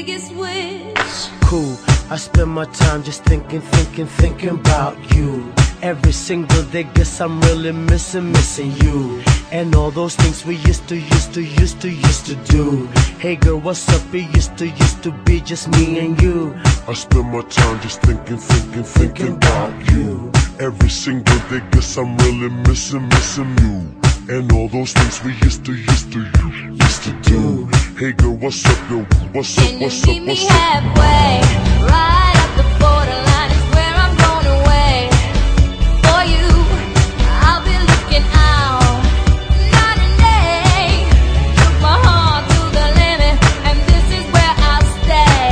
biggest wish. Cool, I spend my time just thinking about you. Every single day, guess I'm really missing you. And all those things we used to do. Hey girl, what's up? It used to be just me and you. I spend my time just thinking about you. Every single day, guess I'm really missing you. And all those things we used to do. Hey girl, what's up, yo? What's up, Can you what's up, meet me what's up? halfway? Right up the borderline is where I'm going away. For you, I'll be looking out night and day. Took my heart to the limit, and this is where I'll stay.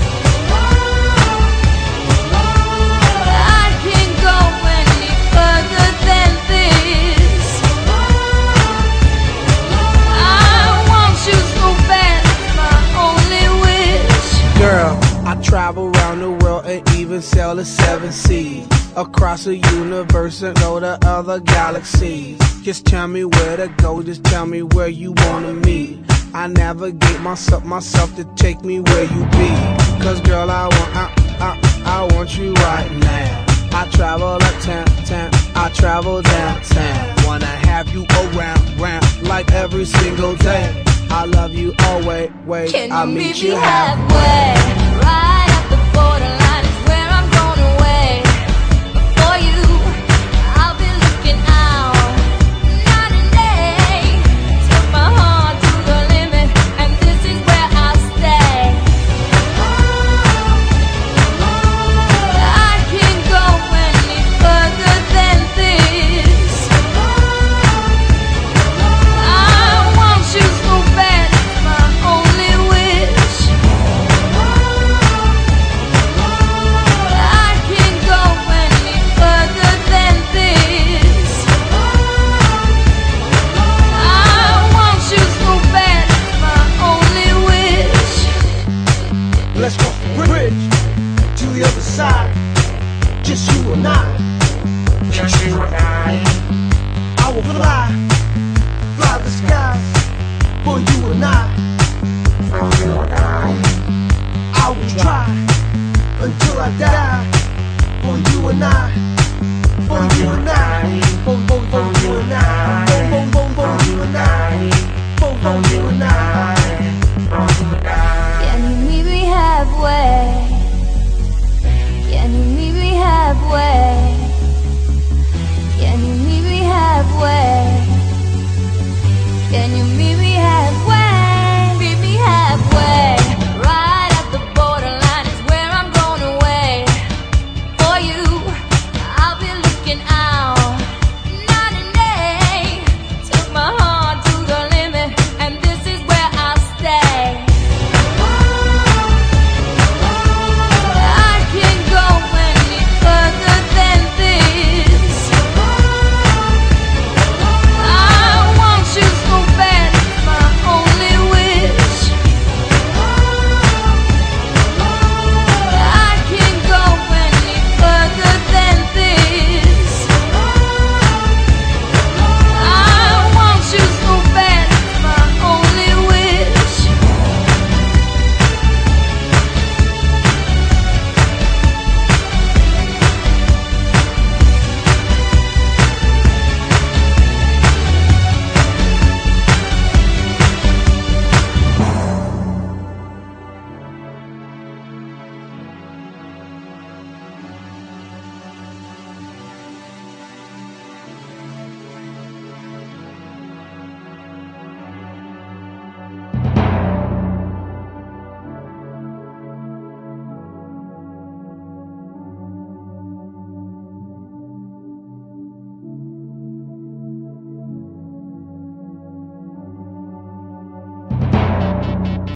I can't go any further than this. I want you so bad, it's my only wish. Girl, I travel around the world and even sail the 7 seas. Across the universe and go to other galaxies. Just tell me where to go, just tell me where you wanna meet. I navigate myself to take me where you be. Cause girl, I want you right now. I travel uptown, I travel downtown. Wanna have you around like every single day. I love you always, Can I'll you meet meet you me halfway. halfway? Right up the borderline is where I'm going away. For you, I'll be looking out night and day. Took my heart to the limit, and this is where I'll stay. I can't go any further than this. I want you so bad, it's my only wish. I can't go any further than this. I want you so bad, it's my only wish. Let's cross the bridge to the other side. Just you and I. Just you and I will fly the skies for you and I. I will try until I die for you and I. For you and I. For you and I. For you and I. For you and I. Can you meet me halfway?